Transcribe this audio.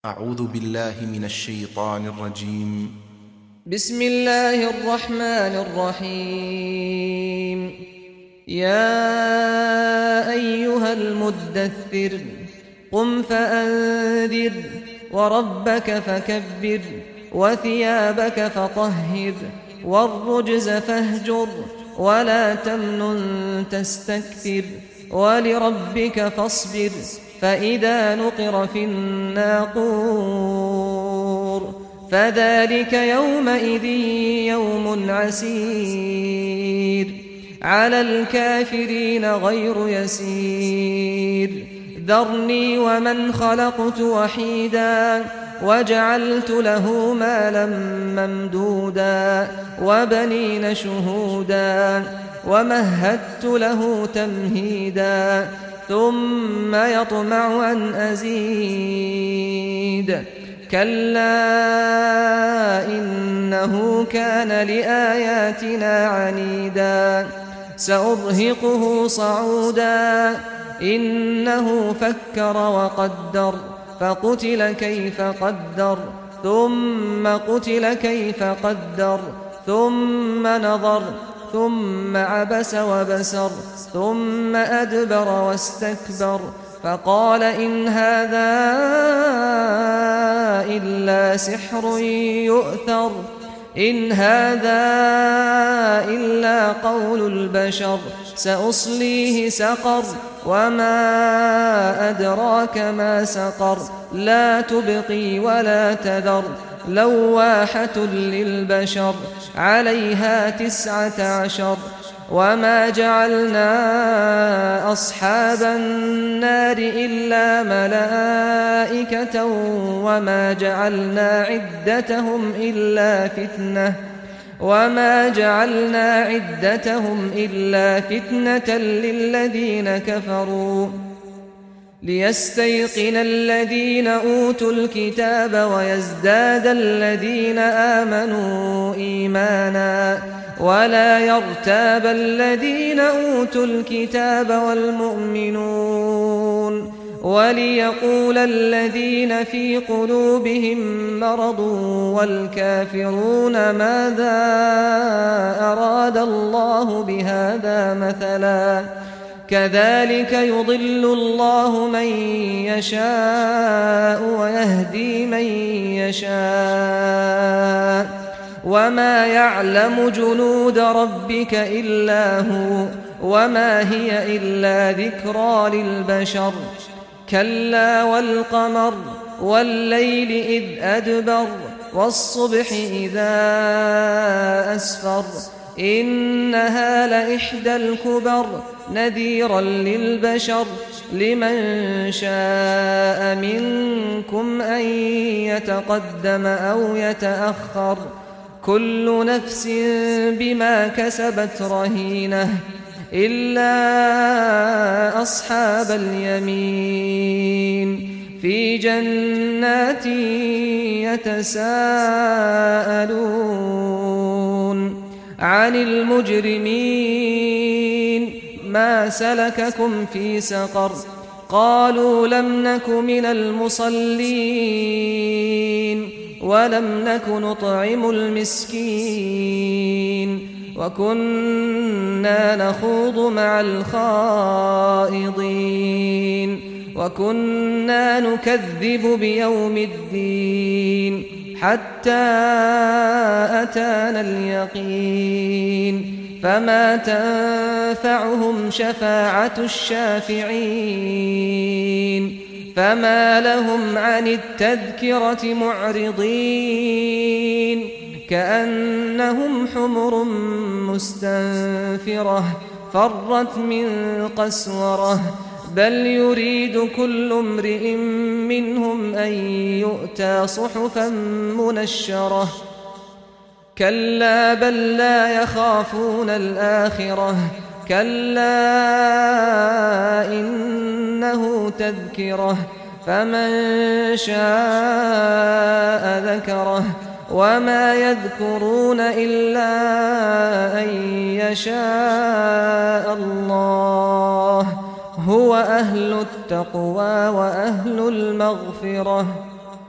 أعوذ بالله من الشيطان الرجيم. بسم الله الرحمن الرحيم. يا أيها المدثر قم فأنذر وربك فكبر وثيابك فطهر والرجز فاهجر ولا تمنن تستكثر ولربك فاصبر فإذا نقر في الناقور فذلك يومئذ يوم عسير على الكافرين غير يسير ذرني ومن خلقت وحيدا وجعلت له مالا ممدودا وبنين شهودا ومهدت له تمهيدا ثم يطمع أن أزيد كلا إنه كان لآياتنا عنيدا سأرهقه صعودا إنه فكر وقدر فقتل كيف قدر ثم قتل كيف قدر ثم نظر ثم عبس وبسر ثم أدبر واستكبر فقال إن هذا إلا سحر يؤثر إن هذا إلا قول البشر سأصليه سقر وما أدراك ما سقر لا تبقي ولا تذر لواحة للبشر عليها 19 وما جعلنا أصحاب النار إلا ملائكة وما جعلنا عدتهم إلا فتنة للذين كفروا ليستيقن الذين أوتوا الكتاب ويزداد الذين آمنوا إيمانا ولا يرتاب الذين أوتوا الكتاب والمؤمنون وليقول الذين في قلوبهم مرض والكافرون ماذا أراد الله بهذا مثلا كذلك يضل الله من يشاء ويهدي من يشاء وما يعلم جنود ربك إلا هو وما هي إلا ذكرى للبشر كلا والقمر والليل إذ أدبر والصبح إذا أسفر إنها لإحدى الكبر نذيرا للبشر لمن شاء منكم أن يتقدم أو يتأخر كل نفس بما كسبت رهينة إلا أصحاب اليمين في جنات يتساءلون عن المجرمين ما سلككم في سقر قالوا لم نك من المصلين ولم نك نطعم المسكين وكنا نخوض مع الخائضين وكنا نكذب بيوم الدين حتى أتانا اليقين فما تنفعهم شفاعة الشافعين فما لهم عن التذكرة معرضين كأنهم حمر مستنفرة فرت من قسورة بل يريد كل امرئ منهم أن يؤتى صحفا منشرة كلا بل لا يخافون الآخرة كلا إنه تذكرة فمن شاء ذكره وما يذكرون إلا أن يشاء الله هو أهل التقوى وأهل المغفرة